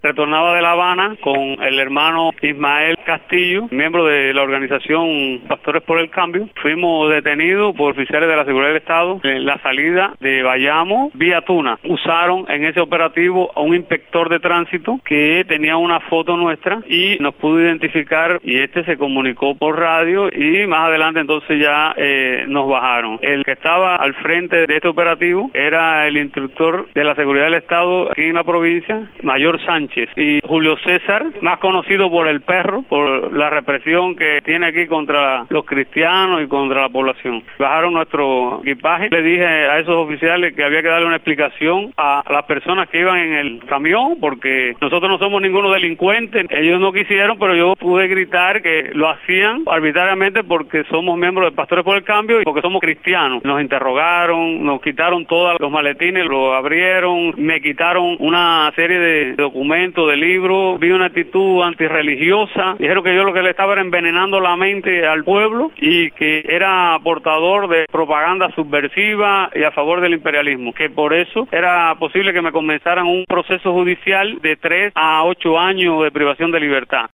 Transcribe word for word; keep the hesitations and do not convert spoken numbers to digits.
Retornaba de La Habana con el hermano Ismael Castillo, miembro de la organización Pastores por el Cambio. Fuimos detenidos por oficiales de la Seguridad del Estado en la salida de Bayamo vía Tuna. Usaron en ese operativo a un inspector de tránsito que tenía una foto nuestra y nos pudo identificar, y este se comunicó por radio y más adelante entonces ya eh, nos bajaron. El que estaba al frente de este operativo era el instructor de la Seguridad del Estado aquí en la provincia, Mayor Sánchez, y Julio César, más conocido por el Perro, por la represión que tiene aquí contra los cristianos y contra la población. Bajaron nuestro equipaje. Le dije a esos oficiales que había que darle una explicación a las personas que iban en el camión, porque nosotros no somos ninguno delincuente. Ellos no quisieron, pero yo pude gritar que lo hacían arbitrariamente porque somos miembros de Pastores por el Cambio y porque somos cristianos. Nos interrogaron, nos quitaron todos los maletines, lo abrieron, me quitaron una serie de documentos, de libros. Vi una actitud antirreligiosa. Dijeron que yo lo que le estaba era envenenando la mente al pueblo y que era portador de propaganda subversiva y a favor del imperialismo, que por eso era posible que me comenzaran un proceso judicial de tres a ocho años de privación de libertad.